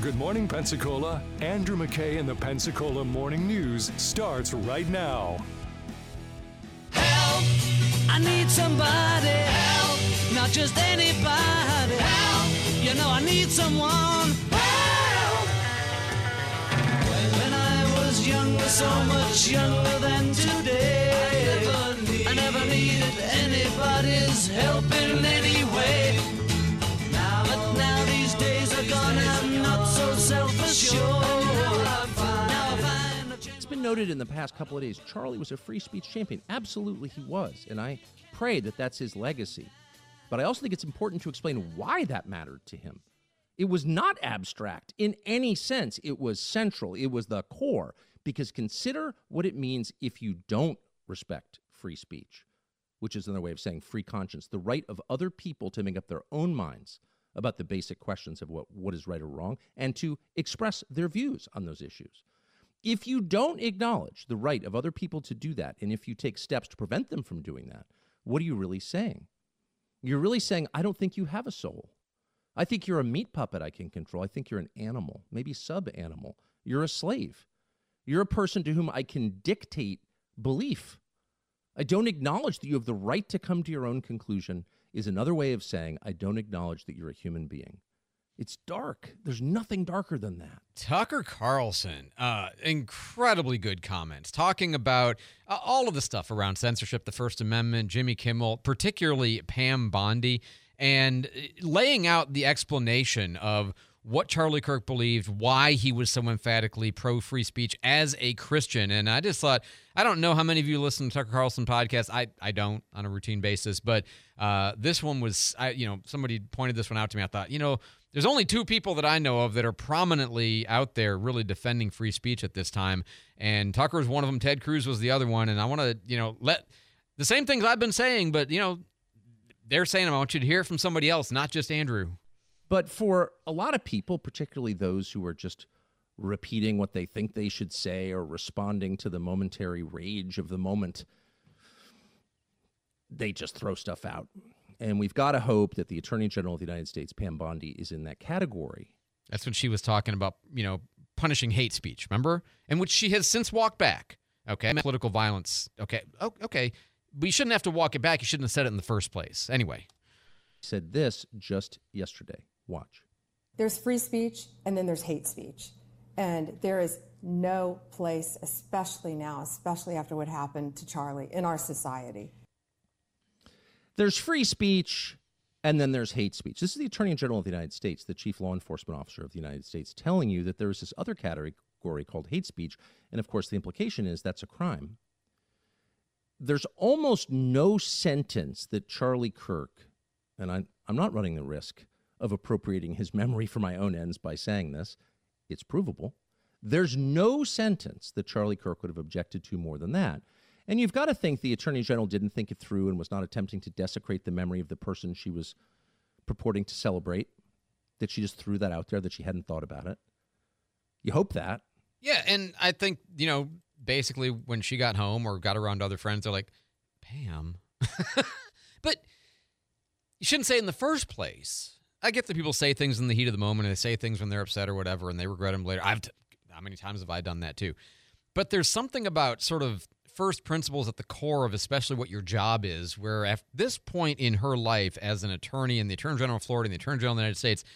Good Morning Pensacola. Andrew McKay and the Pensacola Morning News starts right now. Help! I need somebody. Help! Not just anybody. Help! You know I need someone. Help! When I was younger, so much younger than today, I never needed anybody's help in any way. But now these days are gone, I'm not so self-assured. Now I find It's been noted in the past couple of days, Charlie was a free speech champion. Absolutely he was, and I pray that that's his legacy. But I also think it's important to explain why that mattered to him. It was not abstract in any sense. It was central. It was the core. Because consider what it means if you don't respect free speech, which is another way of saying free conscience, the right of other people to make up their own minds about the basic questions of what is right or wrong, and to express their views on those issues. If you don't acknowledge the right of other people to do that, and if you take steps to prevent them from doing that, what are you really saying? You're really saying, I don't think you have a soul. I think you're a meat puppet I can control. I think you're an animal, maybe sub-animal. You're a slave. You're a person to whom I can dictate belief. I don't acknowledge that you have the right to come to your own conclusion is another way of saying I don't acknowledge that you're a human being. It's dark. There's nothing darker than that. Tucker Carlson, incredibly good comments, talking about all of the stuff around censorship, the First Amendment, Jimmy Kimmel, particularly Pam Bondi, and laying out the explanation of what Charlie Kirk believed, why he was so emphatically pro-free speech as a Christian. And I just thought, I don't know how many of you listen to Tucker Carlson podcasts. I don't on a routine basis, but this one was, somebody pointed this one out to me. I thought, there's only two people that I know of that are prominently out there really defending free speech at this time. And Tucker was one of them. Ted Cruz was the other one. And I want to, let the same things I've been saying, but, they're saying I want you to hear it from somebody else, not just Andrew. But for a lot of people, particularly those who are just repeating what they think they should say or responding to the momentary rage of the moment, they just throw stuff out. And we've got to hope that the Attorney General of the United States, Pam Bondi, is in that category. That's when she was talking about, punishing hate speech, remember? And which she has since walked back. Okay, political violence. Okay. But you shouldn't have to walk it back. You shouldn't have said it in the first place. Anyway. Said this just yesterday. Watch. There's free speech, and then there's hate speech. And there is no place, especially now, especially after what happened to Charlie, in our society. There's free speech, and then there's hate speech. This is the Attorney General of the United States, the Chief Law Enforcement Officer of the United States, telling you that there is this other category called hate speech. And, of course, the implication is that's a crime. There's almost no sentence that Charlie Kirk, and I'm not running the risk of appropriating his memory for my own ends by saying this. It's provable. There's no sentence that Charlie Kirk would have objected to more than that. And you've got to think the Attorney General didn't think it through and was not attempting to desecrate the memory of the person she was purporting to celebrate, that she just threw that out there, that she hadn't thought about it. You hope that. Yeah, and I think, basically when she got home or got around other friends, they're like, Pam. But you shouldn't say it in the first place. I get that people say things in the heat of the moment, and they say things when they're upset or whatever, and they regret them later. How many times have I done that too? But there's something about sort of first principles at the core of especially what your job is, where at this point in her life as an attorney in the Attorney General of Florida and the Attorney General of the United States,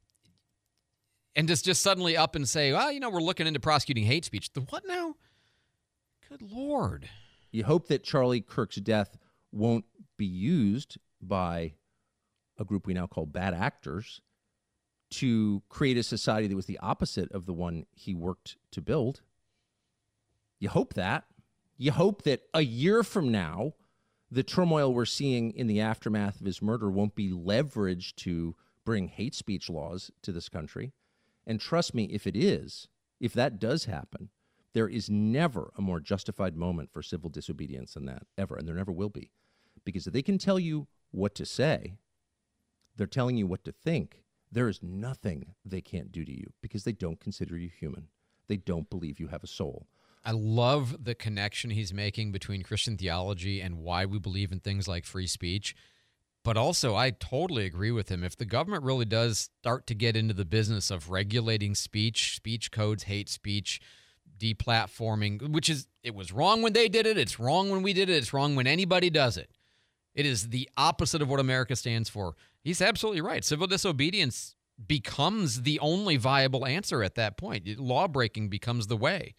and just suddenly up and say, well, we're looking into prosecuting hate speech. The what now? Good Lord. You hope that Charlie Kirk's death won't be used by a group we now call bad actors to create a society that was the opposite of the one he worked to build. You hope that. You hope that a year from now, the turmoil we're seeing in the aftermath of his murder won't be leveraged to bring hate speech laws to this country. And trust me, if that does happen, there is never a more justified moment for civil disobedience than that, ever, and there never will be. Because if they can tell you what to say, they're telling you what to think, there is nothing they can't do to you because they don't consider you human. They don't believe you have a soul. I love the connection he's making between Christian theology and why we believe in things like free speech. But also, I totally agree with him. If the government really does start to get into the business of regulating speech, speech codes, hate speech, deplatforming, it was wrong when they did it, it's wrong when we did it, it's wrong when anybody does it. It is the opposite of what America stands for. He's absolutely right. Civil disobedience becomes the only viable answer at that point. Law breaking becomes the way.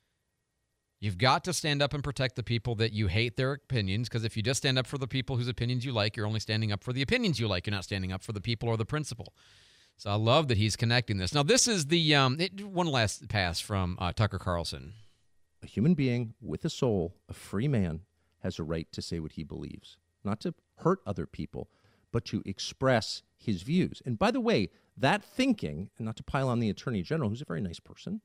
You've got to stand up and protect the people that you hate their opinions, because if you just stand up for the people whose opinions you like, you're only standing up for the opinions you like. You're not standing up for the people or the principle. So I love that he's connecting this. Now, this is the one last pass from Tucker Carlson. A human being with a soul, a free man, has a right to say what he believes, not to hurt other people, but to express his views. And by the way, that thinking, and not to pile on the Attorney General, who's a very nice person,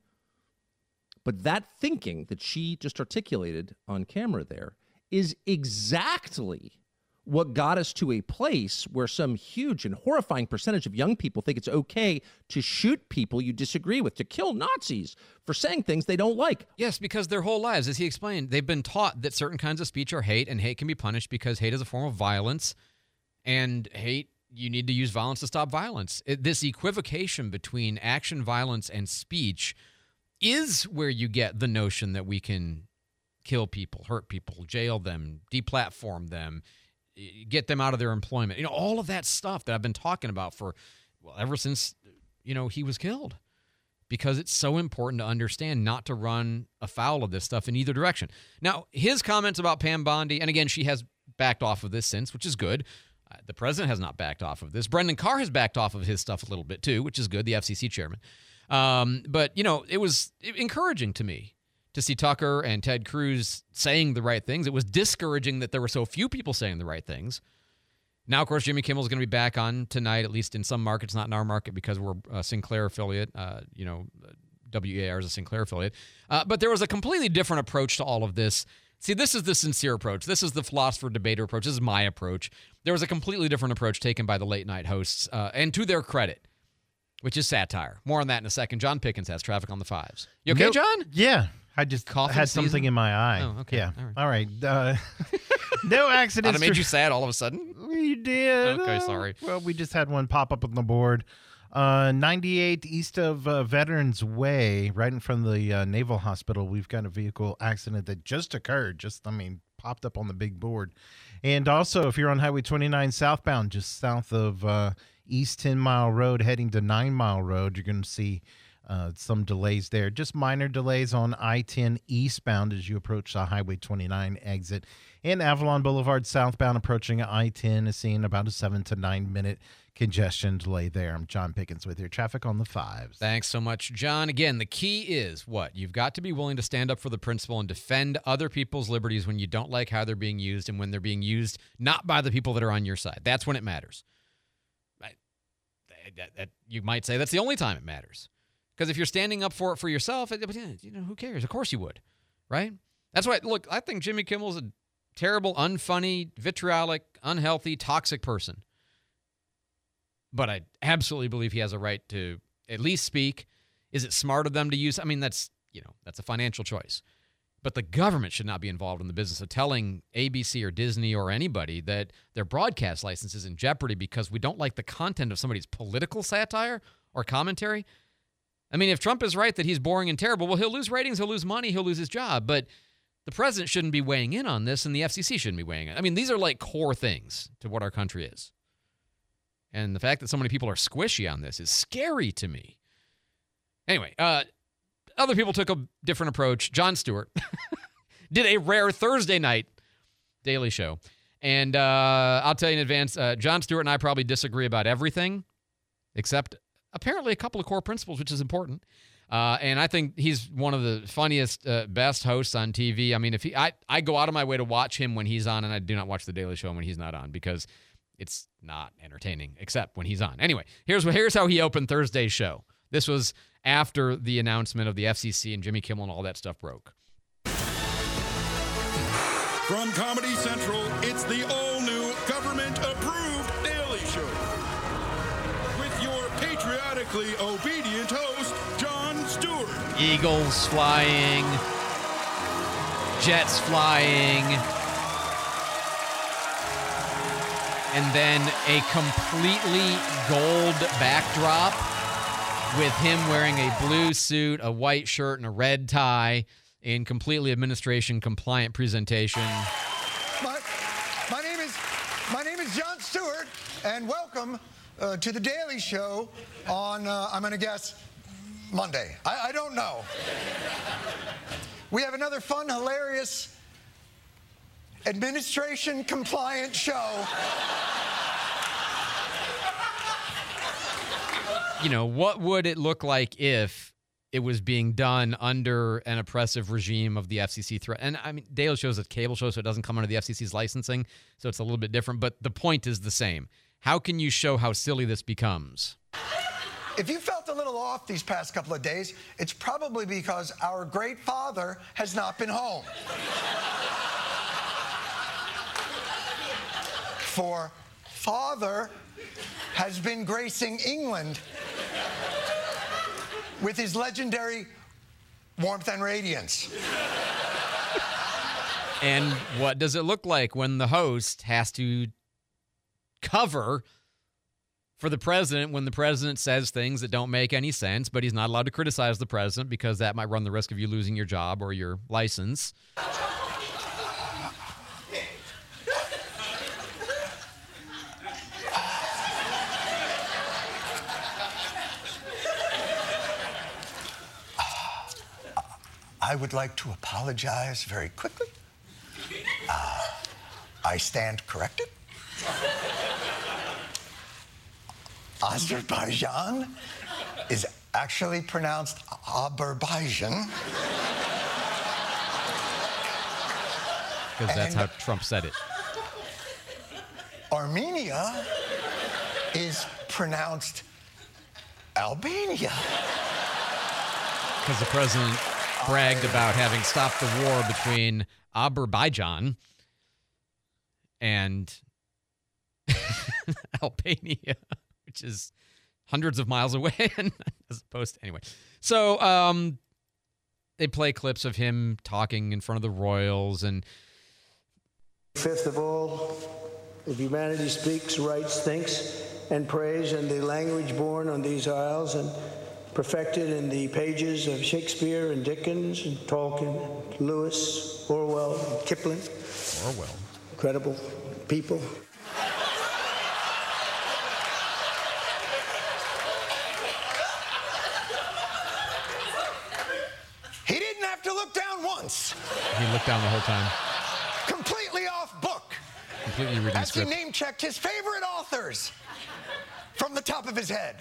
but that thinking that she just articulated on camera there is exactly what got us to a place where some huge and horrifying percentage of young people think it's okay to shoot people you disagree with, to kill Nazis for saying things they don't like. Yes, because their whole lives, as he explained, they've been taught that certain kinds of speech are hate, and hate can be punished because hate is a form of violence, and hate, you need to use violence to stop violence. This equivocation between action, violence, and speech is where you get the notion that we can kill people, hurt people, jail them, deplatform them, get them out of their employment. All of that stuff that I've been talking about ever since, he was killed. Because it's so important to understand not to run afoul of this stuff in either direction. Now, his comments about Pam Bondi, and again, she has backed off of this since, which is good. The president has not backed off of this. Brendan Carr has backed off of his stuff a little bit too, which is good, the FCC chairman. But, it was encouraging to me to see Tucker and Ted Cruz saying the right things. It was discouraging that there were so few people saying the right things. Now, of course, Jimmy Kimmel's going to be back on tonight, at least in some markets, not in our market because we're a Sinclair affiliate. WEAR is a Sinclair affiliate. But there was a completely different approach to all of this. See, this is the sincere approach. This is the philosopher debater approach. This is my approach. There was a completely different approach taken by the late night hosts, and to their credit, which is satire. More on that in a second. John Pickens has traffic on the fives. You okay, John? Yeah. I just Coughing had season? something in my eye. Oh, okay. Yeah. All right. No accidents. That made you sad all of a sudden? You did. Okay, sorry. Well, we just had one pop up on the board. 98 east of Veterans Way, right in front of the Naval Hospital. We've got a vehicle accident that just occurred. Popped up on the big board. And also, if you're on Highway 29 southbound, just south of East 10 Mile Road, heading to 9 Mile Road, you're going to see some delays there. Just minor delays on I-10 eastbound as you approach the Highway 29 exit. And Avalon Boulevard southbound approaching I-10 is seeing about a 7 to 9 minute congestion delay there. I'm John Pickens with your traffic on the fives. Thanks so much, John. Again, the key is what? You've got to be willing to stand up for the principle and defend other people's liberties when you don't like how they're being used and when they're being used not by the people that are on your side. That's when it matters. You might say that's the only time it matters. Because if you're standing up for it for yourself, who cares? Of course you would, right? That's why, look, I think Jimmy Kimmel's a terrible, unfunny, vitriolic, unhealthy, toxic person. But I absolutely believe he has a right to at least speak. Is it smart of them to use? I mean, that's a financial choice. But the government should not be involved in the business of telling ABC or Disney or anybody that their broadcast license is in jeopardy because we don't like the content of somebody's political satire or commentary. I mean, if Trump is right that he's boring and terrible, well, he'll lose ratings, he'll lose money, he'll lose his job. But the president shouldn't be weighing in on this, and the FCC shouldn't be weighing in. I mean, these are like core things to what our country is. And the fact that so many people are squishy on this is scary to me. Anyway, other people took a different approach. Jon Stewart did a rare Thursday night Daily Show. And I'll tell you in advance, Jon Stewart and I probably disagree about everything, except apparently a couple of core principles, which is important. And I think he's one of the funniest, best hosts on TV. I mean, I go out of my way to watch him when he's on, and I do not watch The Daily Show when he's not on because it's not entertaining, except when he's on. Anyway, here's how he opened Thursday's show. This was after the announcement of the FCC and Jimmy Kimmel and all that stuff broke. From Comedy Central, it's the all-new government-approved Daily Show. With your patriotically obedient host, Jon Stewart. Eagles flying, jets flying. and then a completely gold backdrop with him wearing a blue suit, a white shirt, and a red tie in completely administration compliant presentation. My name is Jon Stewart, and welcome to the Daily Show on, I'm going to guess, Monday. I don't know. We have another fun, hilarious, administration-compliant show. You know, what would it look like if it was being done under an oppressive regime of the FCC threat? And I mean, Daily Show is a cable show, so it doesn't come under the FCC's licensing, so it's a little bit different, but the point is the same. How can you show how silly this becomes? If you felt a little off these past couple of days, it's probably because our great father has not been home. For father has been gracing England with his legendary warmth and radiance. And what does it look like when the host has to cover for the president when the president says things that don't make any sense, but he's not allowed to criticize the president because that might run the risk of you losing your job or your license? I would like to apologize very quickly. I stand corrected. Azerbaijan is actually pronounced Azerbaijan. Because that's how Trump said it. Armenia is pronounced Albania. Because the president bragged about having stopped the war between Azerbaijan and Albania, which is hundreds of miles away, as opposed to anyway. So they play clips of him talking in front of the royals, and fifth of all, if humanity speaks, writes, thinks, and prays in the language born on these isles and perfected in the pages of Shakespeare and Dickens and Tolkien, Lewis, Orwell, and Kipling. Orwell. Incredible people. He didn't have to look down once. he looked down the whole time, Completely off book. completely reading the As he script. name-checked his favorite authors from the top of his head.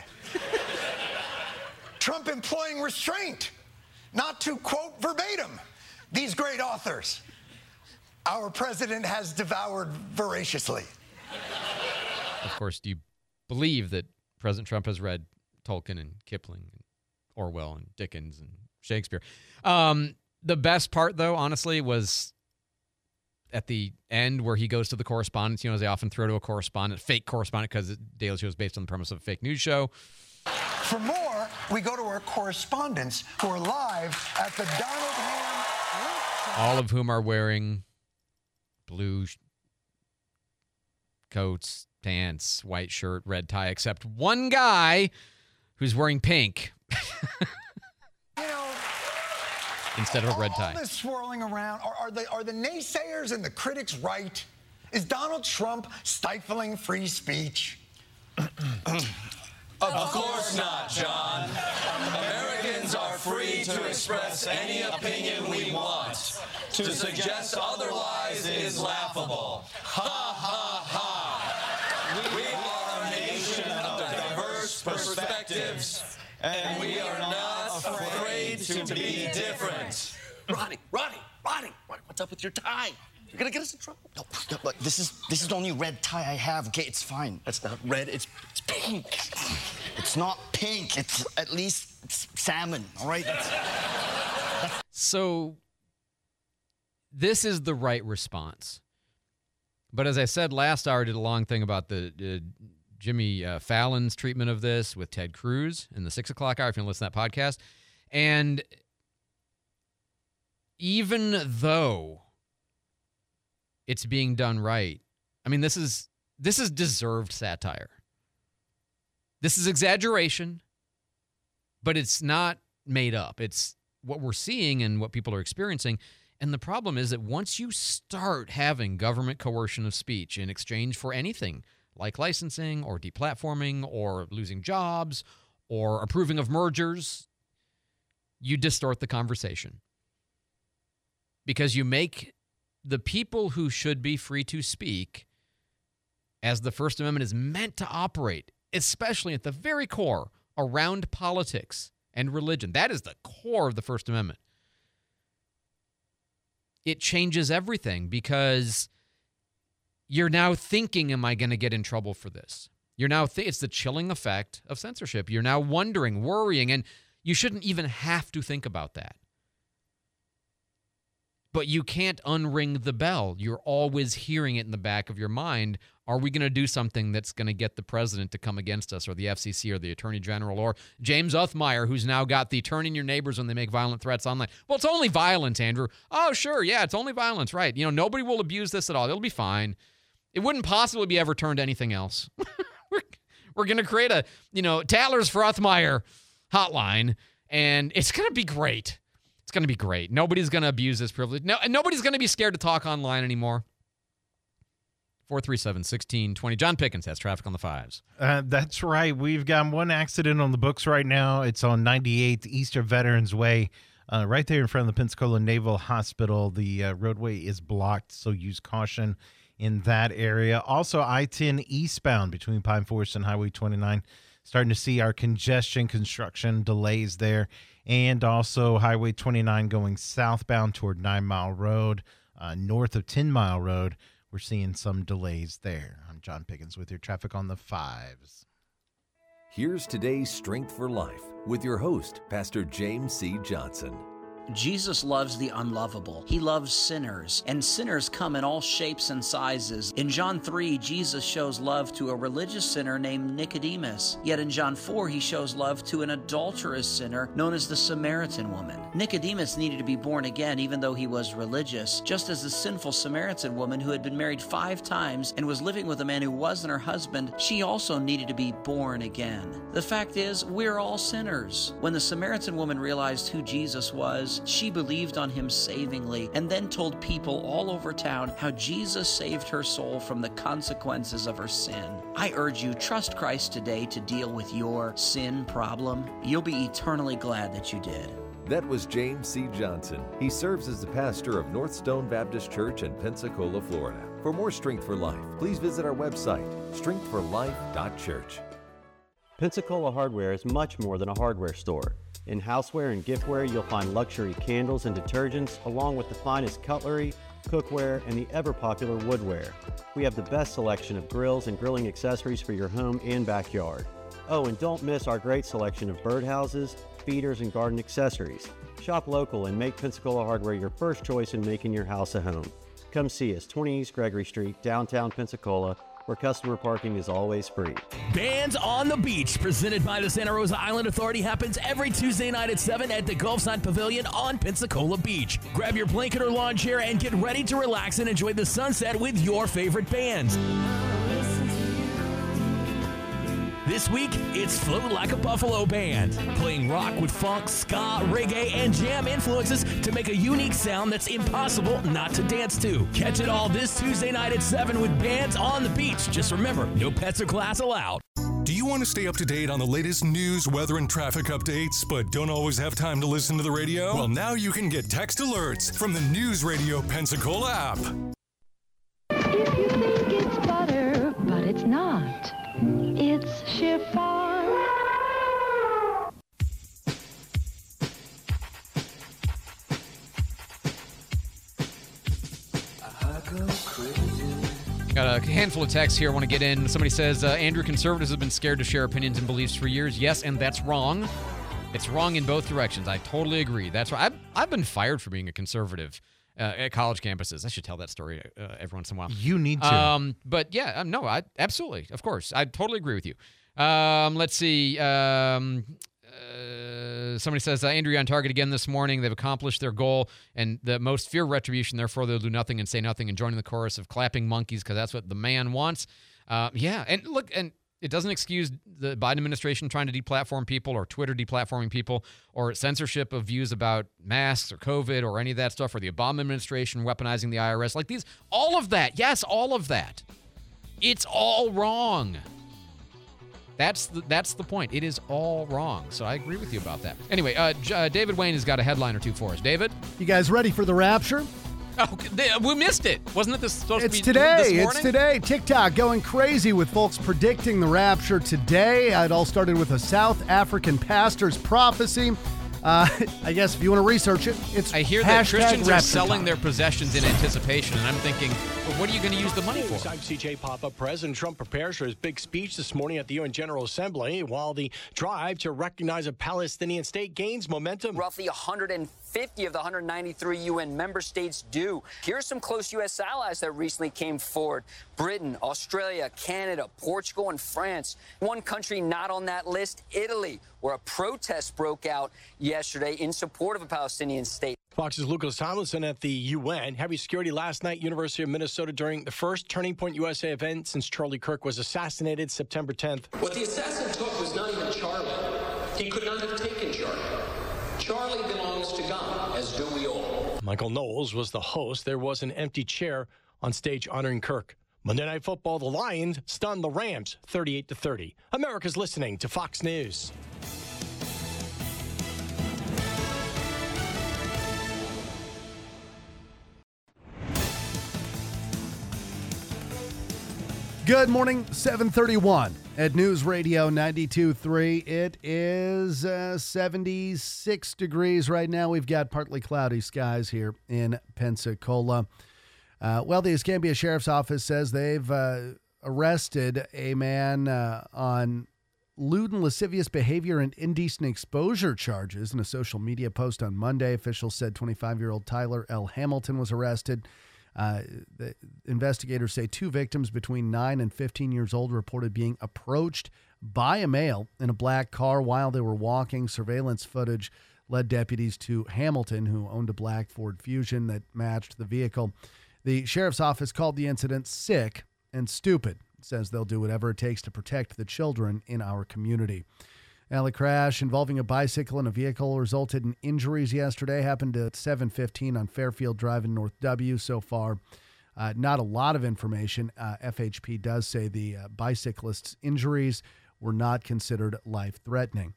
Trump employing restraint, not to quote verbatim these great authors. Our president has devoured voraciously. Of course, do you believe that President Trump has read Tolkien and Kipling and Orwell and Dickens and Shakespeare? The best part, though, honestly, was at the end where he goes to the correspondents. You know, as they often throw to a correspondent, fake correspondent, because the Daily Show is based on the premise of a fake news show. For more, we go to our correspondents who are live at the Donald Ham. All of whom are wearing blue coats, pants, white shirt, red tie, except one guy who's wearing pink You know, instead of a red tie. all this swirling around, are the naysayers and the critics right? Is Donald Trump stifling free speech? Of course not, John. Americans are free to express any opinion we want. To suggest otherwise is laughable. Ha, ha, ha. We are a nation of diverse perspectives, and we are not afraid to be different. Ronnie, what's up with your tie? You're gonna get us in trouble. No, look, this is the only red tie I have. Okay, it's fine. That's not red. It's pink. It's not pink. It's at least it's salmon. All right. So this is the right response. But as I said last hour, I did a long thing about the Jimmy Fallon's treatment of this with Ted Cruz in the 6 o'clock hour, if you want to listen to that podcast. And even though it's being done right, I mean, this is This is deserved satire. This is exaggeration, but it's not made up. It's what we're seeing and what people are experiencing. And the problem is that once you start having government coercion of speech in exchange for anything like licensing or deplatforming or losing jobs or approving of mergers, you distort the conversation. Because you make the people who should be free to speak, as the First Amendment is meant to operate, especially at the very core, around politics and religion. That is the core of the First Amendment. It changes everything because you're now thinking, am I going to get in trouble for this? You're now it's the chilling effect of censorship. You're now wondering, worrying, and you shouldn't even have to think about that. But you can't unring the bell. You're always hearing it in the back of your mind. Are we going to do something that's going to get the president to come against us, or the FCC, or the Attorney General, or James Uthmeier, who's now got the turning your neighbors when they make violent threats online? Well, it's only violence, Andrew. Oh, sure, yeah, it's only violence, right. Nobody will abuse this at all. It'll be fine. It wouldn't possibly be ever turned to anything else. We're going to create a, Tattlers for Uthmeier hotline, and it's going to be great. It's going to be great. Nobody's going to abuse this privilege. No, and nobody's going to be scared to talk online anymore. 437-1620. John Pickens has traffic on the 5s. That's right. We've got one accident on the books right now. It's on 98th east of Veterans Way, right there in front of the Pensacola Naval Hospital. The roadway is blocked, so use caution in that area. Also, I-10 eastbound between Pine Forest and Highway 29. Starting to see our congestion, construction delays there. And also Highway 29 going southbound toward 9 Mile Road, north of 10 Mile Road. We're seeing some delays there. I'm John Pickens with your traffic on the 5s. Here's today's Strength for Life with your host, Pastor James C. Johnson. Jesus loves the unlovable. He loves sinners, and sinners come in all shapes and sizes. In John 3, Jesus shows love to a religious sinner named Nicodemus. Yet in John 4, he shows love to an adulterous sinner known as the Samaritan woman. Nicodemus needed to be born again even though he was religious, just as the sinful Samaritan woman who had been married 5 times and was living with a man who wasn't her husband, she also needed to be born again. The fact is, we're all sinners. When the Samaritan woman realized who Jesus was, she believed on him savingly and then told people all over town how Jesus saved her soul from the consequences of her sin. I urge you, trust Christ today to deal with your sin problem. You'll be eternally glad that you did. That was James C. Johnson. He serves as the pastor of North Stone Baptist Church in Pensacola, Florida. For more Strength for Life, please visit our website, strengthforlife.church. Pensacola Hardware is much more than a hardware store. In houseware and giftware, you'll find luxury candles and detergents, along with the finest cutlery, cookware, and the ever-popular woodware. We have the best selection of grills and grilling accessories for your home and backyard. Oh, and don't miss our great selection of birdhouses, feeders, and garden accessories. Shop local and make Pensacola Hardware your first choice in making your house a home. Come see us, 20 East Gregory Street, downtown Pensacola, where customer parking is always free. Bands on the Beach, presented by the Santa Rosa Island Authority, happens every Tuesday night at 7 at the Gulfside Pavilion on Pensacola Beach. Grab your blanket or lawn chair and get ready to relax and enjoy the sunset with your favorite bands. This week, it's Float Like a Buffalo Band, playing rock with funk, ska, reggae, and jam influences to make a unique sound that's impossible not to dance to. Catch it all this Tuesday night at 7 with Bands on the Beach. Just remember, no pets or class allowed. Do you want to stay up to date on the latest news, weather, and traffic updates, but don't always have time to listen to the radio? Well, now you can get text alerts from the News Radio Pensacola app. If you think it's butter, but it's not. It's chiffon. Got a handful of texts here I want to get in. Somebody says, Andrew, conservatives have been scared to share opinions and beliefs for years. Yes, and that's wrong. It's wrong in both directions. I totally agree. That's right. I've been fired for being a conservative at college campuses. I should tell that story every once in a while. You need to. But yeah, no, I absolutely, of course. I totally agree with you. Let's see. Somebody says, Andrew, on target again this morning. They've accomplished their goal, and the most fear retribution. Therefore, they'll do nothing and say nothing and join in the chorus of clapping monkeys because that's what the man wants. Yeah, and look, and it doesn't excuse the Biden administration trying to deplatform people or Twitter deplatforming people or censorship of views about masks or COVID or any of that stuff, or the Obama administration weaponizing the IRS. Like these, all of that. Yes, all of that. It's all wrong. That's the point. It is all wrong. So I agree with you about that. Anyway, David Wayne has got a headline or two for us. David? You guys ready for the rapture? Oh, we missed it. Wasn't it supposed to be today. this morning? It's today. TikTok going crazy with folks predicting the rapture today. It all started with a South African pastor's prophecy. I guess if you want to research it, it's I hear that Christians are selling time. their possessions in anticipation, and I'm thinking, well, what are you going to use the money for? I'm CJ Papa. President Trump prepares for his big speech this morning at the UN General Assembly while the drive to recognize a Palestinian state gains momentum. Roughly 150 of the 193 UN member states do. Here are some close U.S. allies that recently came forward. Britain, Australia, Canada, Portugal, and France. One country not on that list, Italy, where a protest broke out yesterday in support of a Palestinian state. Fox's Lucas Tomlinson at the UN. Heavy security last night, University of Minnesota, during the first Turning Point USA event since Charlie Kirk was assassinated September 10th. What the assassin took was not even Charlie. He could not have taken Charlie. Charlie belongs to God, as do we all. Michael Knowles was the host. There was an empty chair on stage honoring Kirk. Monday Night Football, the Lions stunned the Rams 38-30. America's listening to Fox News. Good morning, 7:31 at News Radio 92.3. It is 76 degrees right now. We've got partly cloudy skies here in Pensacola. Well, the Escambia Sheriff's Office says they've arrested a man on lewd and lascivious behavior and indecent exposure charges in a social media post on Monday. Officials said 25-year-old Tyler L. Hamilton was arrested. The investigators say two victims between 9 and 15 years old reported being approached by a male in a black car while they were walking. Surveillance footage led deputies to Hamilton, who owned a black Ford Fusion that matched the vehicle. The sheriff's office called the incident sick and stupid. It says they'll do whatever it takes to protect the children in our community. Now, the crash involving a bicycle and a vehicle resulted in injuries yesterday. Happened at 7:15 on Fairfield Drive in North W. So far, not a lot of information. FHP does say the bicyclist's injuries were not considered life-threatening.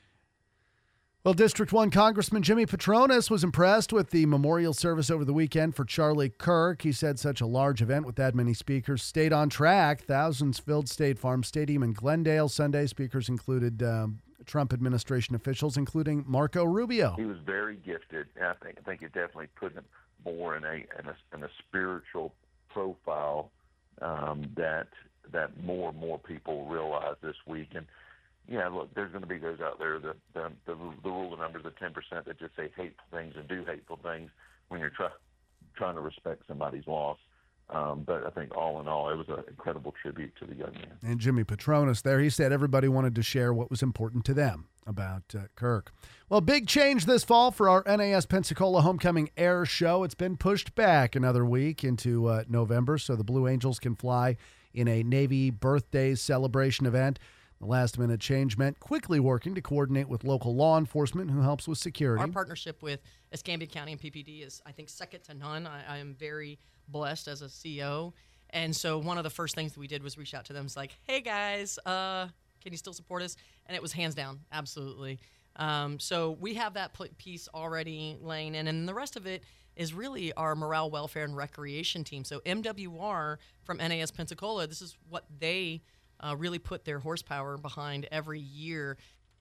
Well, District 1 Congressman Jimmy Patronis was impressed with the memorial service over the weekend for Charlie Kirk. He said such a large event with that many speakers stayed on track. Thousands filled State Farm Stadium in Glendale Sunday. Speakers included Trump administration officials, including Marco Rubio. He was very gifted. I think it definitely put him more in a spiritual profile that more and more people realize this week. And yeah, look, there's going to be those out there, the rule of numbers, the 10% that just say hateful things and do hateful things when you're trying to respect somebody's loss. But I think all in all, it was an incredible tribute to the young man. And Jimmy Patronis there, he said everybody wanted to share what was important to them about Kirk. Well, big change this fall for our NAS Pensacola Homecoming Air Show. It's been pushed back another week into November so the Blue Angels can fly in a Navy birthday celebration event. The last-minute change meant quickly working to coordinate with local law enforcement who helps with security. Our partnership with Escambia County and PPD is, I think, second to none. I am very blessed as a CEO. And so one of the first things that we did was reach out to them. It's like, hey, guys, can you still support us? And it was hands down, absolutely. So we have that piece already laying in. And the rest of it is really our morale, welfare, and recreation team. So MWR from NAS Pensacola, this is what they really put their horsepower behind every year.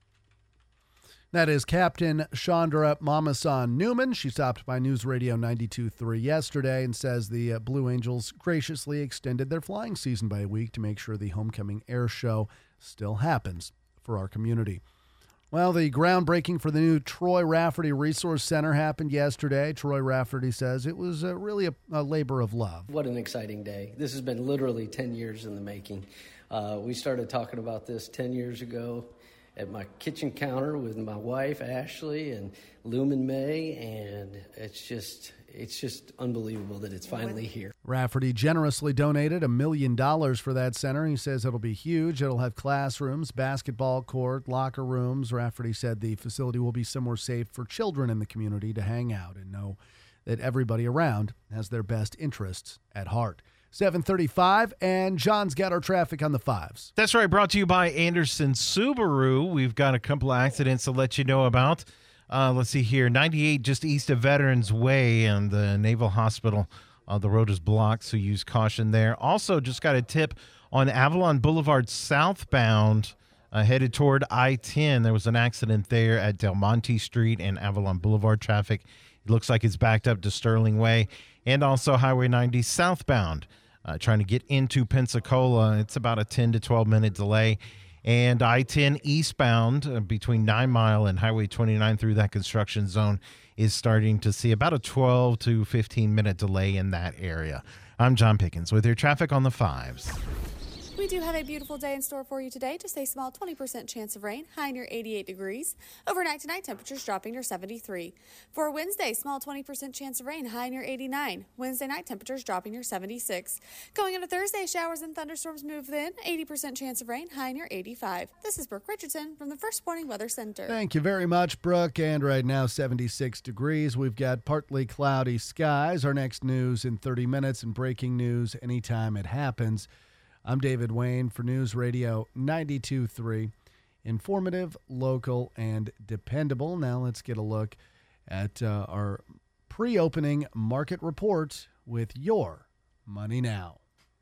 That is Captain Chandra Mamasan Newman. She stopped by News Radio 92.3 yesterday and says the Blue Angels graciously extended their flying season by a week to make sure the Homecoming Air Show still happens for our community. Well, the groundbreaking for the new Troy Rafferty Resource Center happened yesterday. Troy Rafferty says it was really a labor of love. What an exciting day. This has been literally 10 years in the making. We started talking about this 10 years ago at my kitchen counter with my wife, Ashley, and Lumen May, and it's just unbelievable that it's finally here. Rafferty generously donated $1 million for that center. He says it'll be huge. It'll have classrooms, basketball court, locker rooms. Rafferty said the facility will be somewhere safe for children in the community to hang out and know that everybody around has their best interests at heart. 7:35, and John's got our traffic on the fives. That's right, brought to you by Anderson Subaru. We've got a couple of accidents to let you know about. Let's see here, 98 just east of Veterans Way and the Naval Hospital. The road is blocked, so use caution there. Also, just got a tip on Avalon Boulevard southbound, headed toward I-10. There was an accident there at Del Monte Street and Avalon Boulevard traffic. It looks like it's backed up to Sterling Way. And also Highway 90 southbound, trying to get into Pensacola. It's about a 10 to 12-minute delay. And I-10 eastbound between 9 Mile and Highway 29 through that construction zone is starting to see about a 12 to 15-minute delay in that area. I'm John Pickens with your traffic on the fives. We do have a beautiful day in store for you today. Just a small 20% chance of rain, high near 88 degrees. Overnight tonight, temperatures dropping near 73. For Wednesday, small 20% chance of rain, high near 89. Wednesday night, temperatures dropping near 76. Going into Thursday, showers and thunderstorms move in. 80% chance of rain, high near 85. This is Brooke Richardson from the First Warning Weather Center. Thank you very much, Brooke. And right now, 76 degrees. We've got partly cloudy skies. Our next news in 30 minutes and breaking news anytime it happens. I'm David Wayne for News Radio 92.3. Informative, local, and dependable. Now let's get a look at our pre-opening market report with Your Money Now.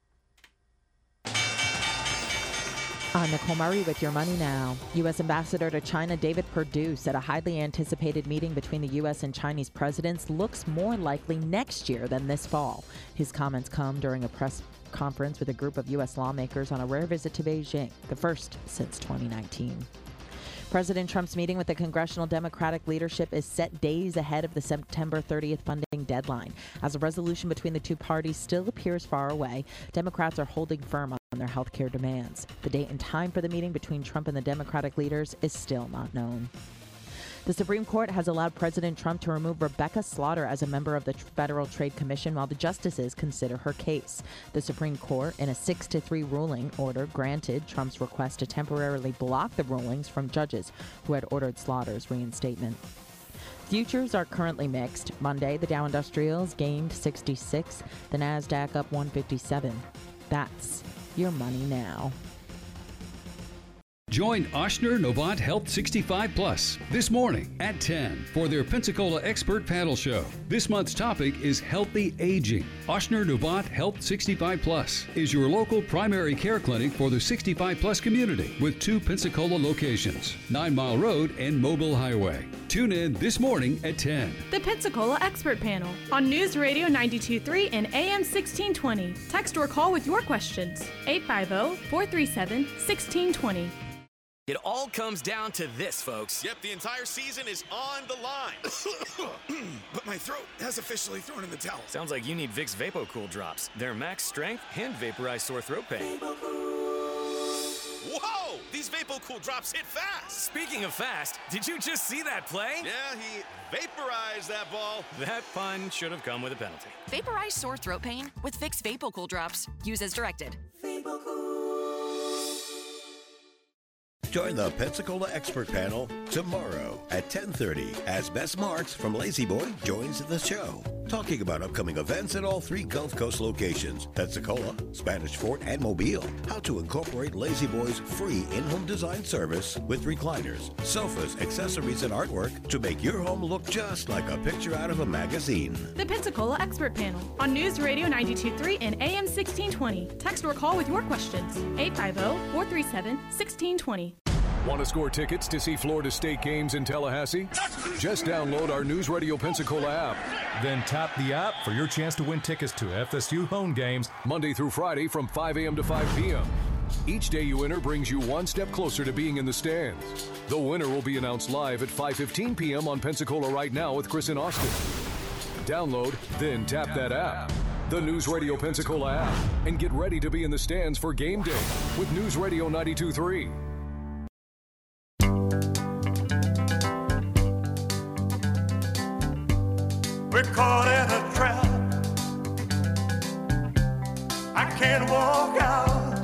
I'm Nicole Murray with Your Money Now. U.S. Ambassador to China David Perdue said a highly anticipated meeting between the U.S. and Chinese presidents looks more likely next year than this fall. His comments come during a press conference with a group of U.S. lawmakers on a rare visit to Beijing, the first since 2019. President Trump's meeting with the congressional Democratic leadership is set days ahead of the September 30th funding deadline. As a resolution between the two parties still appears far away, Democrats are holding firm on their health care demands. The date and time for the meeting between Trump and the Democratic leaders is still not known. The Supreme Court has allowed President Trump to remove Rebecca Slaughter as a member of the Federal Trade Commission while the justices consider her case. The Supreme Court, in a 6-3 ruling order, granted Trump's request to temporarily block the rulings from judges who had ordered Slaughter's reinstatement. Futures are currently mixed. Monday, the Dow Industrials gained 66, the NASDAQ up 157. That's Your Money Now. Join Ochsner Novant Health 65 Plus this morning at 10 for their Pensacola Expert Panel Show. This month's topic is healthy aging. Ochsner Novant Health 65 Plus is your local primary care clinic for the 65 plus community with 2 Pensacola locations, 9 Mile Road and Mobile Highway. Tune in this morning at 10. The Pensacola Expert Panel on News Radio 92.3 and AM 1620. Text or call with your questions. 850-437-1620. It all comes down to this, folks. Yep, the entire season is on the line. But my throat has officially thrown in the towel. Sounds like you need Vicks VapoCool drops. They're max strength and vaporize sore throat pain. Whoa! These VapoCool drops hit fast. Speaking of fast, did you just see that play? Yeah, he vaporized that ball. That pun should have come with a penalty. Vaporize sore throat pain with Vicks VapoCool drops. Use as directed. Join the Pensacola Expert Panel tomorrow at 10:30 as Bess Marks from Lazy Boy joins the show, talking about upcoming events at all 3 Gulf Coast locations, Pensacola, Spanish Fort, and Mobile. How to incorporate Lazy Boy's free in-home design service with recliners, sofas, accessories, and artwork to make your home look just like a picture out of a magazine. The Pensacola Expert Panel on News Radio 92.3 and AM 1620. Text or call with your questions. 850-437-1620. Want to score tickets to see Florida State games in Tallahassee? Just download our News Radio Pensacola app. Then tap the app for your chance to win tickets to FSU home games Monday through Friday from 5 a.m. to 5 p.m. Each day you enter brings you one step closer to being in the stands. The winner will be announced live at 5:15 p.m. on Pensacola Right Now with Chris and Austin. Download, then tap that app. The News Radio Pensacola app. And get ready to be in the stands for game day with News Radio 92.3. We're caught in a trap. I can't walk out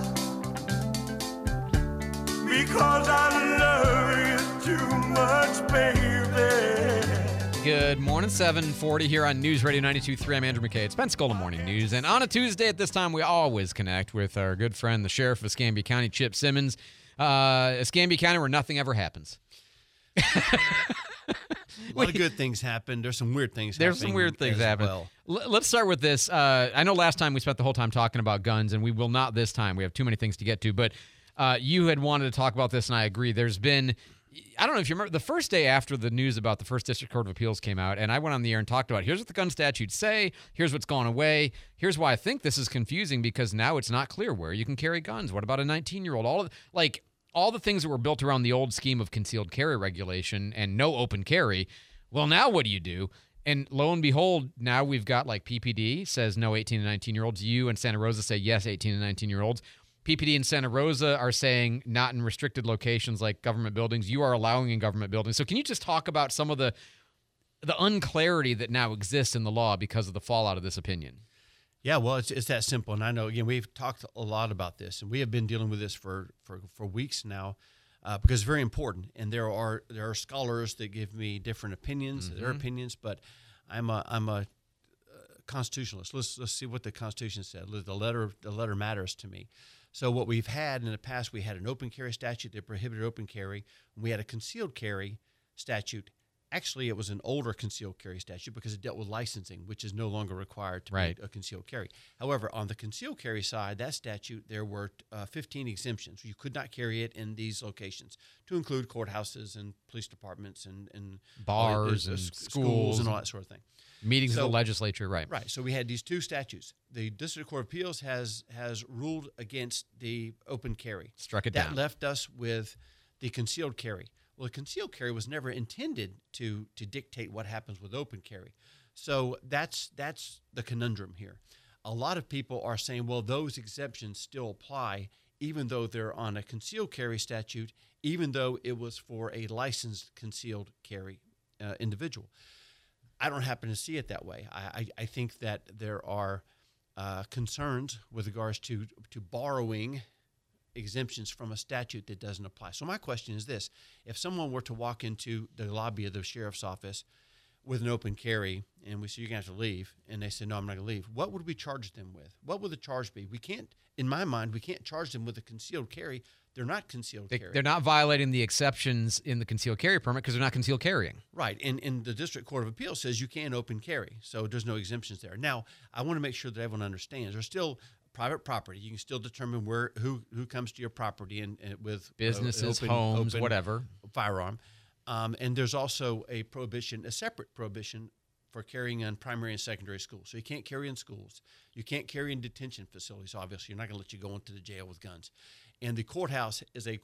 because I love you too much, baby. Good morning, 740 here on News Radio 92.3. I'm Andrew McKay. It's Pensacola Morning News. And on a Tuesday at this time, we always connect with our good friend, the Sheriff of Escambia County, Chip Simmons. Escambia County, where nothing ever happens. A lot of good things happen. There's some weird things There's some weird things happen. Well. Let's start with this. I know last time we spent the whole time talking about guns, and we will not this time. We have too many things to get to. But you had wanted to talk about this, and I agree. There's been, I don't know if you remember, the first day after the news about the First District Court of Appeals came out, and I went on the air and talked about, here's what the gun statutes say, here's what's gone away, here's why I think this is confusing, because now it's not clear where you can carry guns. What about a 19-year-old? All the things that were built around the old scheme of concealed carry regulation and no open carry. Well, now what do? And lo and behold, now we've got like PPD says no 18 and 19-year-olds. You and Santa Rosa say yes, 18 and 19-year-olds. PPD and Santa Rosa are saying not in restricted locations like government buildings. You are allowing in government buildings. So can you just talk about some of the unclarity that now exists in the law because of the fallout of this opinion? Yeah, well, it's that simple. And I know, again, we've talked a lot about this, and we have been dealing with this for weeks now because it's very important. And there are scholars that give me different opinions, their opinions, but I'm a constitutionalist. Let's see what the Constitution said. The letter matters to me. So what we've had in the past, we had an open carry statute that prohibited open carry. We had a concealed carry statute. Actually, it was an older concealed carry statute because it dealt with licensing, which is no longer required to be a concealed carry. However, on the concealed carry side, that statute, there were 15 exemptions. You could not carry it in these locations, to include courthouses and police departments and bars and schools and all that sort of thing. Meetings of the legislature, right. Right. So we had these two statutes. The District Court of Appeals has ruled against the open carry. Struck it down. That left us with the concealed carry. Well, the concealed carry was never intended to dictate what happens with open carry. So that's the conundrum here. A lot of people are saying, well, those exceptions still apply, even though they're on a concealed carry statute, even though it was for a licensed concealed carry individual. I don't happen to see it that way. I think that there are concerns with regards to borrowing exemptions from a statute that doesn't apply. So my question is this: if someone were to walk into the lobby of the sheriff's office with an open carry and we say, you're going to have to leave, and they say, no, I'm not going to leave, what would we charge them with? What would the charge be? We can't, in my mind, we can't charge them with a concealed carry. They're not concealed carry. They're not violating the exceptions in the concealed carry permit because they're not concealed carrying. Right. And the District Court of Appeals says you can open carry, so there's no exemptions there. Now, I want to make sure that everyone understands there's still private property. You can still determine who comes to your property and with businesses, homes, whatever, firearm. And there's also a separate prohibition for carrying in primary and secondary schools. So you can't carry in schools. You can't carry in detention facilities, obviously. You're not going to let you go into the jail with guns. And the courthouse is a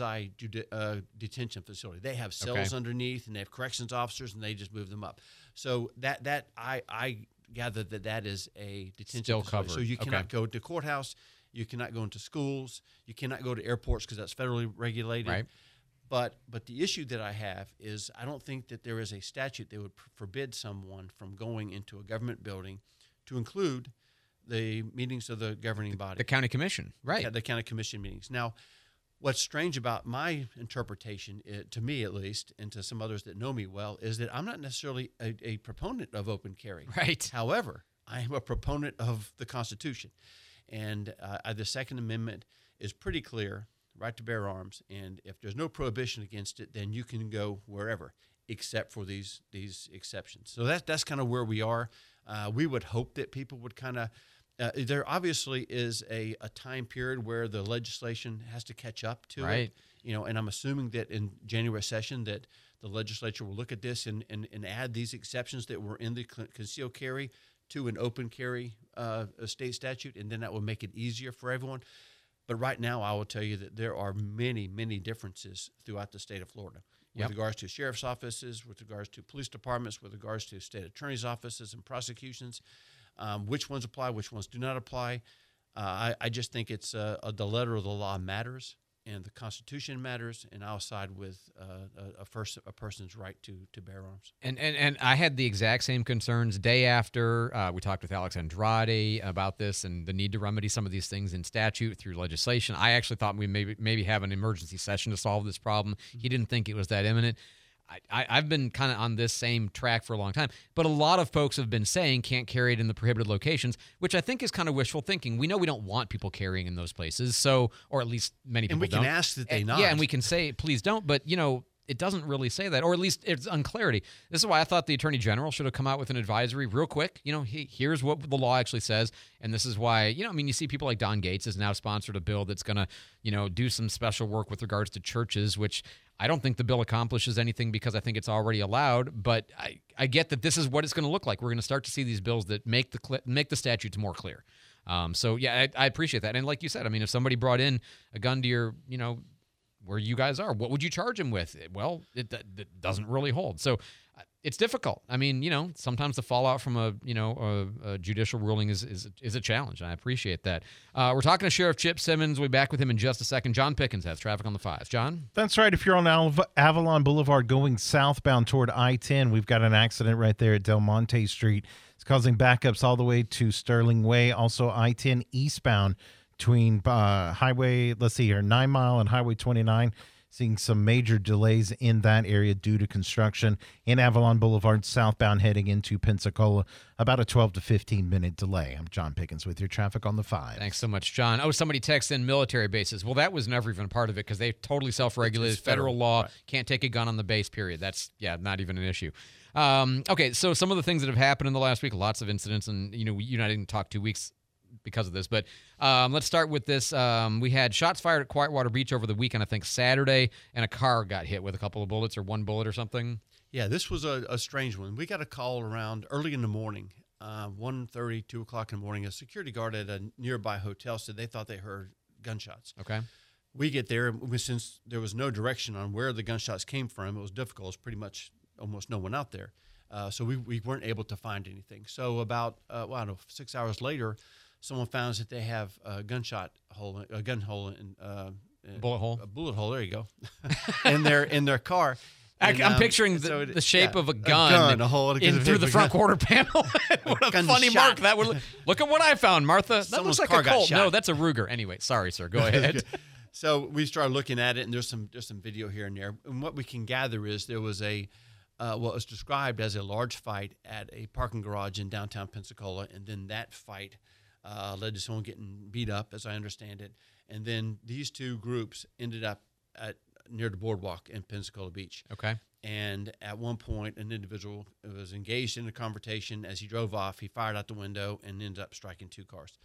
quasi-detention facility. They have cells underneath, and they have corrections officers, and they just move them up. So that I gather that is a detention still facility. Covered. So you cannot go to courthouse. You cannot go into schools. You cannot go to airports because that's federally regulated. Right. But the issue that I have is I don't think that there is a statute that would forbid someone from going into a government building to include the meetings of the governing body. The county commission, right. Yeah, the county commission meetings. Now, what's strange about my interpretation, to me at least, and to some others that know me well, is that I'm not necessarily a proponent of open carry. Right. However, I am a proponent of the Constitution. And the Second Amendment is pretty clear, right to bear arms. And if there's no prohibition against it, then you can go wherever, except for these exceptions. So that's kind of where we are. We would hope that people would kind of there obviously is a time period where the legislation has to catch up to it. And I'm assuming that in January session that the legislature will look at this and add these exceptions that were in the concealed carry to an open carry state statute, and then that will make it easier for everyone. But right now, I will tell you that there are many, many differences throughout the state of Florida with regards to sheriff's offices, with regards to police departments, with regards to state attorney's offices and prosecutions. Which ones apply, which ones do not apply. I just think it's the letter of the law matters. and the Constitution matters, and I'll side with a person's right to bear arms. And I had the exact same concerns day after we talked with Alex Andrade about this and the need to remedy some of these things in statute through legislation. I actually thought we maybe have an emergency session to solve this problem. He didn't think it was that imminent. I've been kind of on this same track for a long time, but a lot of folks have been saying can't carry it in the prohibited locations, which I think is kind of wishful thinking. We know we don't want people carrying in those places, so, or at least many people don't. And we can ask that they not. Yeah, and we can say, please don't, but, it doesn't really say that, or at least it's unclarity. This is why I thought the Attorney General should have come out with an advisory real quick. Here's what the law actually says, and this is why, you see people like Don Gates has now sponsored a bill that's going to, do some special work with regards to churches, which I don't think the bill accomplishes anything because I think it's already allowed, but I get that this is what it's going to look like. We're going to start to see these bills that make the statutes more clear. So, yeah, I appreciate that. And like you said, if somebody brought in a gun to your, where you guys are, what would you charge him with? Well, it doesn't really hold. So it's difficult. Sometimes the fallout from a judicial ruling is a challenge, and I appreciate that. We're talking to Sheriff Chip Simmons. We'll be back with him in just a second. John Pickens has traffic on the 5s. John? That's right. If you're on Avalon Boulevard going southbound toward I-10, we've got an accident right there at Del Monte Street. It's causing backups all the way to Sterling Way. Also, I-10 eastbound between 9 Mile and Highway 29, seeing some major delays in that area due to construction. In Avalon Boulevard southbound heading into Pensacola, about a 12 to 15-minute delay. I'm John Pickens with your traffic on the 5. Thanks so much, John. Oh, somebody texts in military bases. Well, that was never even part of it because they totally self-regulated. Federal law, right. Can't take a gun on the base, period. That's, not even an issue. Okay, so some of the things that have happened in the last week, lots of incidents, and, you and I didn't talk 2 weeks because of this, but let's start with this. We had shots fired at Quietwater Beach over the weekend, I think Saturday, and a car got hit with a couple of bullets or one bullet or something. Yeah, this was a strange one. We got a call around early in the morning, 1:30, 2 o'clock in the morning. A security guard at a nearby hotel said they thought they heard gunshots. Okay. We get there, since there was no direction on where the gunshots came from, it was difficult. It was pretty much almost no one out there. So we weren't able to find anything. So about, 6 hours later, someone found that they have a gun hole, a bullet hole. There you go, in their car. And, I'm picturing the shape of a gun, a hole in through the front quarter panel. What a funny mark that would look at what I found, Martha. That looks like a Colt. No, that's a Ruger. Anyway, sorry, sir. Go ahead. So we started looking at it, and there's some video here and there. And what we can gather is there was what was described as a large fight at a parking garage in downtown Pensacola, and then that fight led to someone getting beat up, as I understand it. And then these two groups ended up near the boardwalk in Pensacola Beach. Okay. And at one point, an individual was engaged in a confrontation. As he drove off, he fired out the window and ended up striking two cars.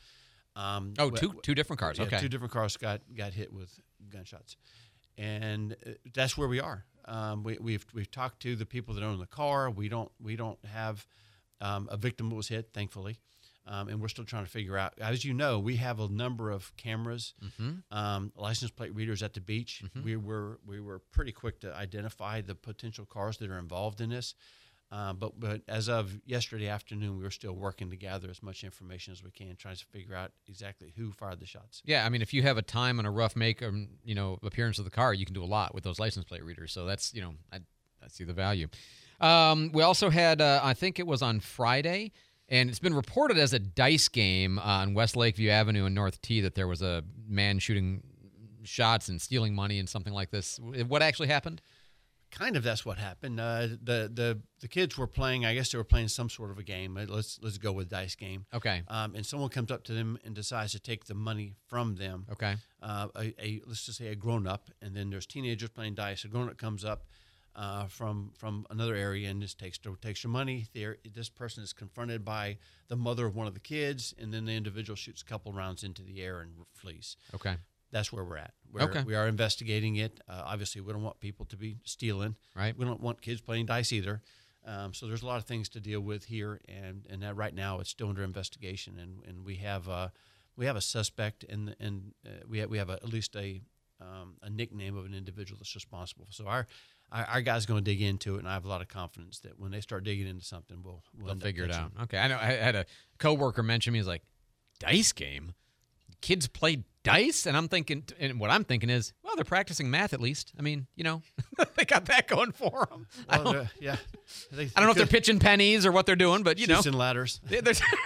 Two different cars. Yeah, okay. Two different cars got hit with gunshots. And that's where we are. We've talked to the people that own the car. We don't have a victim that was hit, thankfully. And we're still trying to figure out. As you know, we have a number of cameras, license plate readers at the beach. Mm-hmm. We were pretty quick to identify the potential cars that are involved in this. But as of yesterday afternoon, we were still working to gather as much information as we can, trying to figure out exactly who fired the shots. Yeah, I mean, if you have a time and a rough make, appearance of the car, you can do a lot with those license plate readers. So that's, I see the value. We also had, I think it was on Friday. And it's been reported as a dice game on West Lakeview Avenue in North T that there was a man shooting shots and stealing money and something like this. What actually happened? Kind of that's what happened. The kids were playing, I guess they were playing some sort of a game. Let's go with dice game. Okay. And someone comes up to them and decides to take the money from them. Okay. Let's just say a grown-up, and then there's teenagers playing dice. A grown-up comes up from another area and just takes your money. This person is confronted by the mother of one of the kids, and then the individual shoots a couple rounds into the air and flees. Okay. That's where we're at. Okay. We are investigating it. Obviously, we don't want people to be stealing. Right. We don't want kids playing dice either. So there's a lot of things to deal with here, and that right now it's still under investigation. And we have a suspect, and we have at least a nickname of an individual that's responsible. So our guy's going to dig into it, and I have a lot of confidence that when they start digging into something, we'll figure it out. Okay, I know. I had a coworker mention me. He's like, dice game. kids play dice, and I'm thinking, and what I'm thinking is, well, they're practicing math at least. I mean, they got that going for them. I don't know if they're pitching pennies or what they're doing, but Chutes and ladders. No,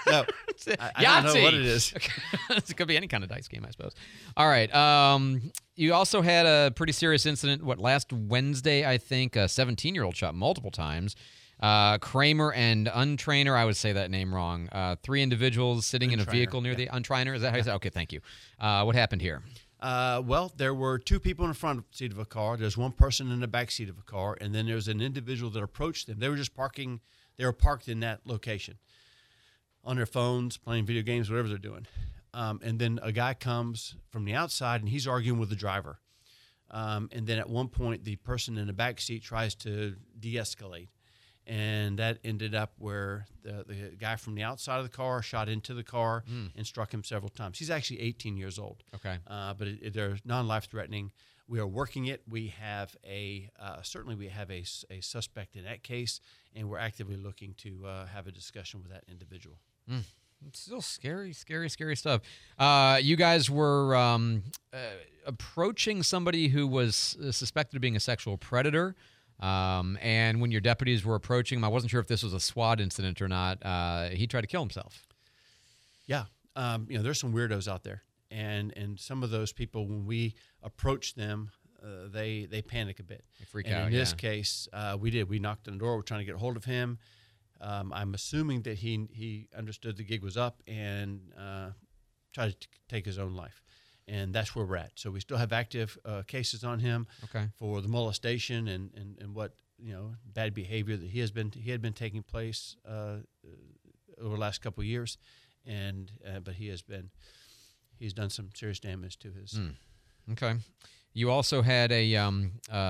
I don't know what it is. It could be any kind of dice game, I suppose. All right. You also had a pretty serious incident, last Wednesday, I think, a 17-year-old shot multiple times. Kramer and Untrainer, I would say that name wrong. 3 individuals sitting in a vehicle near the Untrainer. Is that how you say it? Okay, thank you. What happened here? Well, there were 2 people in the front seat of a car. There's 1 person in the back seat of a car, and then there's an individual that approached them. They were just parking. They were parked in that location on their phones, playing video games, whatever they're doing. And then a guy comes from the outside, and he's arguing with the driver. And then at one point, the person in the back seat tries to de-escalate. And that ended up where the guy from the outside of the car shot into the car and struck him several times. He's actually 18 years old. Okay. But they're non-life threatening. We are working it. We have certainly we have a suspect in that case, and we're actively looking to have a discussion with that individual. It's still scary stuff. You guys were approaching somebody who was suspected of being a sexual predator. And when your deputies were approaching him, I wasn't sure if this was a SWAT incident or not. He tried to kill himself. Yeah. There's some weirdos out there. And some of those people, when we approach them, they panic a bit. They freak and out, in this case, we did. We knocked on the door. We're trying to get a hold of him. I'm assuming that he understood the gig was up and tried to take his own life. And that's where we're at. So we still have active cases on him for the molestation and what bad behavior that he had been taking place over the last couple of years, but he's done some serious damage to his. Okay. You also had a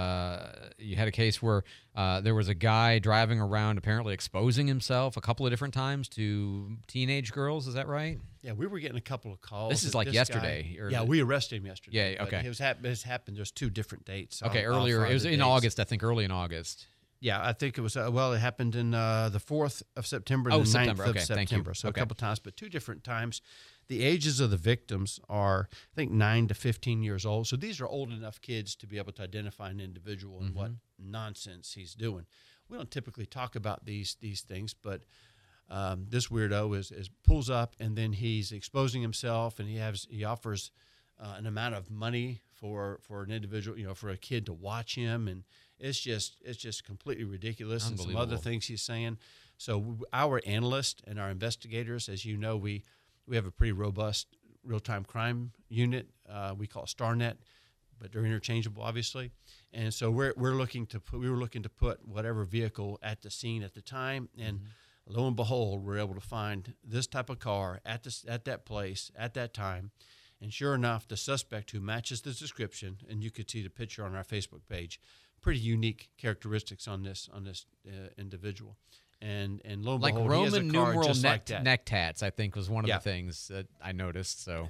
case where there was a guy driving around apparently exposing himself a couple of different times to teenage girls. Is that right? Yeah, we were getting a couple of calls. This is like yesterday. We arrested him yesterday. Yeah, okay. It's happened. There's 2 different dates. Okay, earlier. It was in August, I think, early in August. Yeah, I think it was, it happened in the 4th of September and the 9th of September. So a couple times, but 2 different times. The ages of the victims are, I think, 9 to 15 years old. So these are old enough kids to be able to identify an individual and what nonsense he's doing. We don't typically talk about these things, but this weirdo is pulls up and then he's exposing himself, and he offers an amount of money for an individual, for a kid to watch him, and it's just completely ridiculous. And some other things he's saying. So our analysts and our investigators, as you know, we have a pretty robust real-time crime unit. We call it StarNet, but they're interchangeable, obviously. And so we were looking to put whatever vehicle at the scene at the time, and lo and behold, we're able to find this type of car at that place at that time. And sure enough, the suspect who matches the description, and you could see the picture on our Facebook page, pretty unique characteristics on this individual. And lo and behold, Roman he has a car numeral just like that. neck tats, I think, was one of the things that I noticed. So,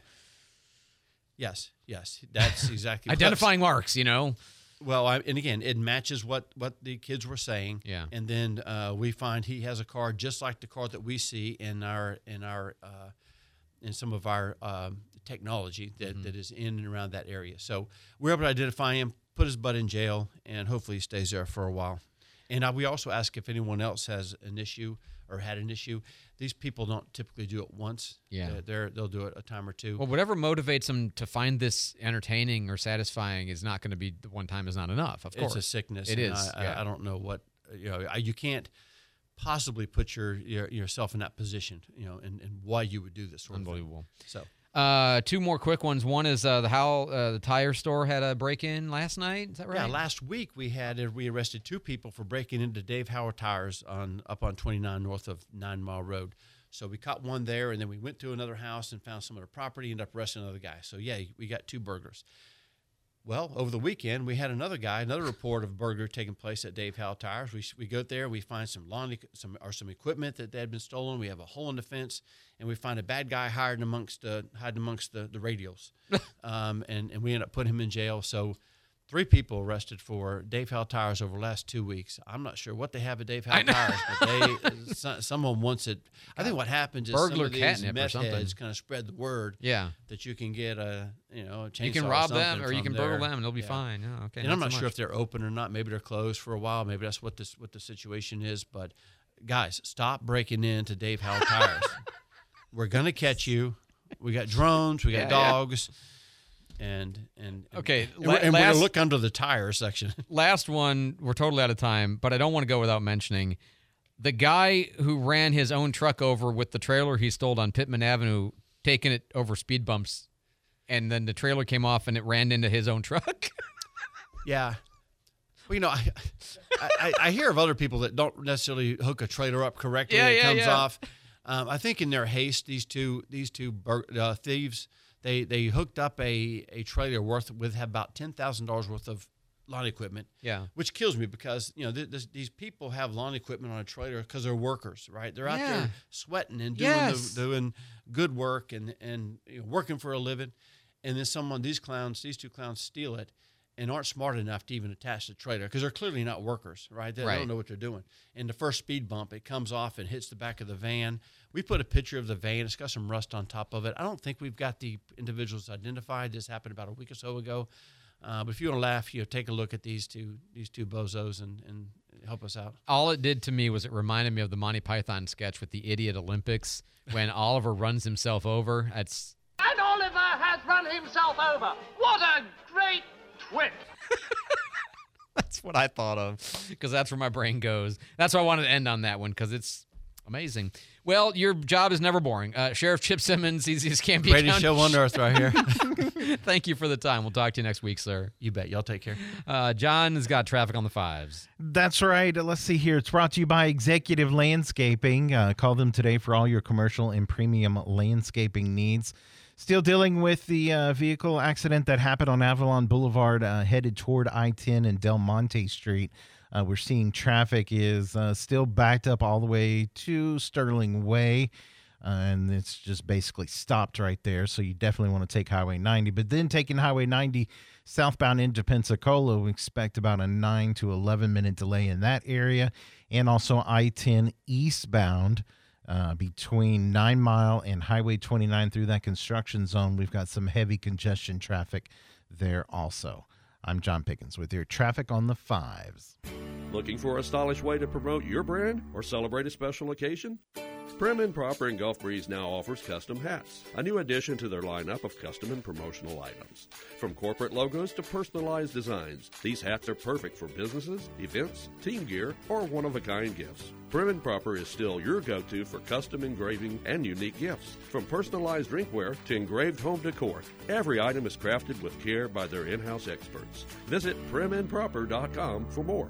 yes, that's exactly identifying marks. Well, and again, it matches what the kids were saying. Yeah. And then we find he has a car just like the car that we see in some of our technology that is in and around that area. So we're able to identify him, put his butt in jail, and hopefully he stays there for a while. And we also ask if anyone else has an issue or had an issue. These people don't typically do it once. Yeah. They'll do it a time or 2. Well, whatever motivates them to find this entertaining or satisfying is not going to be one time is not enough, of course. It's a sickness. It is. I don't know what, you can't possibly put yourself in that position, and why you would do this sort of thing. Unbelievable. So. 2 more quick ones. One is the tire store had a break-in last night. Is that right? Yeah, last week we arrested 2 people for breaking into Dave Howard Tires up on 29 north of 9 Mile Road. So we caught one there, and then we went to another house and found some other property, ended up arresting another guy. So yeah, we got 2 burglars. Well, over the weekend, we had another report of a burglary taking place at Dave Howell Tires. We go there, we find some equipment that had been stolen. We have a hole in the fence, and we find a bad guy hiding amongst the radios. And we end up putting him in jail. So 3 people arrested for Dave Howe tires over the last 2 weeks. I'm not sure what they have at Dave Howe tires, but someone wants it. I think what happens is burglar some of these catnip or meth something heads kind of spread the word. Yeah. That you can get a chainsaw. You can rob or them, or you can burgle there. them, and they'll be fine. Oh, okay. And I'm not sure if they're open or not. Maybe they're closed for a while. Maybe that's what the situation is. But guys, stop breaking into Dave Howe tires. We're gonna catch you. We got drones. We got dogs. And okay, we're gonna look under the tire section. Last one, we're totally out of time, but I don't want to go without mentioning the guy who ran his own truck over with the trailer he stole on Pittman Avenue, taking it over speed bumps, and then the trailer came off and it ran into his own truck. Yeah. Well, I hear of other people that don't necessarily hook a trailer up correctly. And it comes off. I think in their haste, these two thieves. They hooked up a trailer with about $10,000 worth of lawn equipment. Yeah, which kills me because these people have lawn equipment on a trailer because they're workers, right? They're out there sweating and doing good work and working for a living, and then these two clowns steal it and aren't smart enough to even attach the trailer because they're clearly not workers, right? They don't know what they're doing. And the first speed bump, it comes off and hits the back of the van. We put a picture of the van. It's got some rust on top of it. I don't think we've got the individuals identified. This happened about a week or so ago. But if you want to laugh, take a look at these two bozos and help us out. All it did to me was it reminded me of the Monty Python sketch with the Idiot Olympics when Oliver runs himself over. And Oliver has run himself over. What a great twist. That's what I thought of because that's where my brain goes. That's why I wanted to end on that one because it's amazing. Well, your job is never boring. Sheriff Chip Simmons, easiest Campion County. Greatest show on earth right here. Thank you for the time. We'll talk to you next week, sir. You bet. Y'all take care. John has got traffic on the 5s. That's right. Let's see here. It's brought to you by Executive Landscaping. Call them today for all your commercial and premium landscaping needs. Still dealing with the vehicle accident that happened on Avalon Boulevard headed toward I-10 and Del Monte Street. We're seeing traffic is still backed up all the way to Sterling Way, and it's just basically stopped right there. So you definitely want to take Highway 90. But then taking Highway 90 southbound into Pensacola, we expect about a 9 to 11-minute delay in that area. And also I-10 eastbound between 9 Mile and Highway 29 through that construction zone. We've got some heavy congestion traffic there also. I'm John Pickens with your traffic on the 5s. Looking for a stylish way to promote your brand or celebrate a special occasion? Prim and Proper in Gulf Breeze now offers custom hats, a new addition to their lineup of custom and promotional items. From corporate logos to personalized designs, these hats are perfect for businesses, events, team gear, or one-of-a-kind gifts. Prim and Proper is still your go-to for custom engraving and unique gifts. From personalized drinkware to engraved home decor, every item is crafted with care by their in-house experts. Visit primandproper.com for more.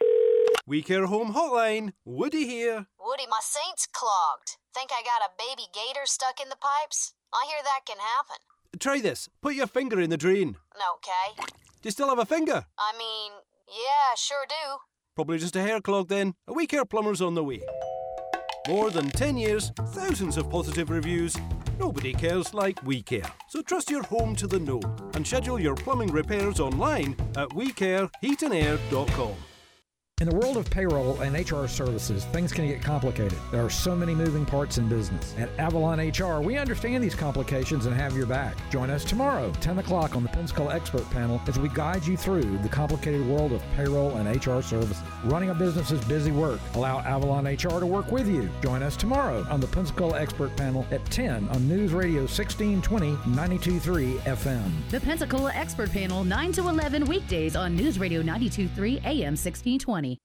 We Care Home Hotline. Woody here. Woody, my sink's clogged. Think I got a baby gator stuck in the pipes? I hear that can happen. Try this. Put your finger in the drain. Okay. Do you still have a finger? I mean, yeah, sure do. Probably just a hair clog then. A We Care plumber's on the way. More than 10 years, thousands of positive reviews. Nobody cares like We Care. So trust your home to the know and schedule your plumbing repairs online at wecareheatandair.com. In the world of payroll and HR services, things can get complicated. There are so many moving parts in business. At Avalon HR, we understand these complications and have your back. Join us tomorrow, 10 o'clock on the Pensacola Expert Panel as we guide you through the complicated world of payroll and HR services. Running a business is busy work. Allow Avalon HR to work with you. Join us tomorrow on the Pensacola Expert Panel at 10 on News Radio 1620 92.3 FM. The Pensacola Expert Panel, 9 to 11 weekdays on News Radio 92.3 AM 1620.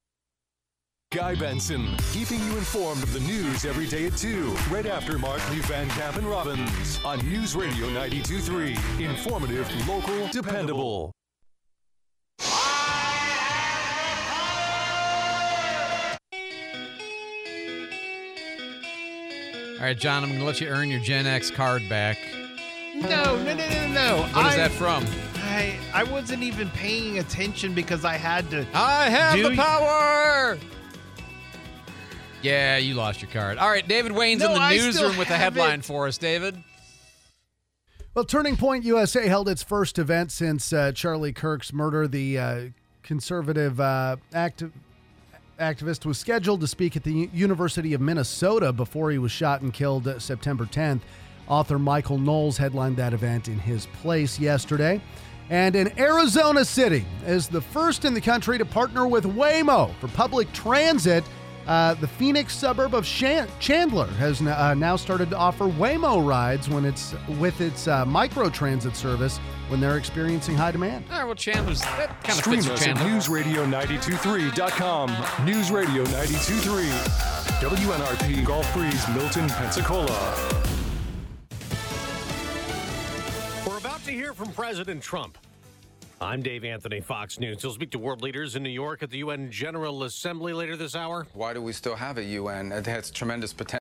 Guy Benson, keeping you informed of the news every day at 2, right after Markley, Van Camp, and Robbins on News Radio 92.3. Informative, local, dependable. All right, John, I'm going to let you earn your Gen X card back. No. What is that from? I wasn't even paying attention because I had to. I have the power! Yeah, you lost your card. All right, David Wayne's in the newsroom with the headline for us, David. Well, Turning Point USA held its first event since Charlie Kirk's murder. The conservative activist was scheduled to speak at the University of Minnesota before he was shot and killed September 10th. Author Michael Knowles headlined that event in his place yesterday. And in Arizona City is the first in the country to partner with Waymo for public transit. The Phoenix suburb of Chandler has now started to offer Waymo rides with its microtransit service when they're experiencing high demand. All right, well, Chandler's that kind of Stream fits with us at Chandler. newsradio923.com. News Radio 92.3. WNRP Gulf Breeze, Milton, Pensacola. We're about to hear from President Trump. I'm Dave Anthony, Fox News. He'll speak to world leaders in New York at the UN General Assembly later this hour. Why do we still have a UN? It has tremendous potential.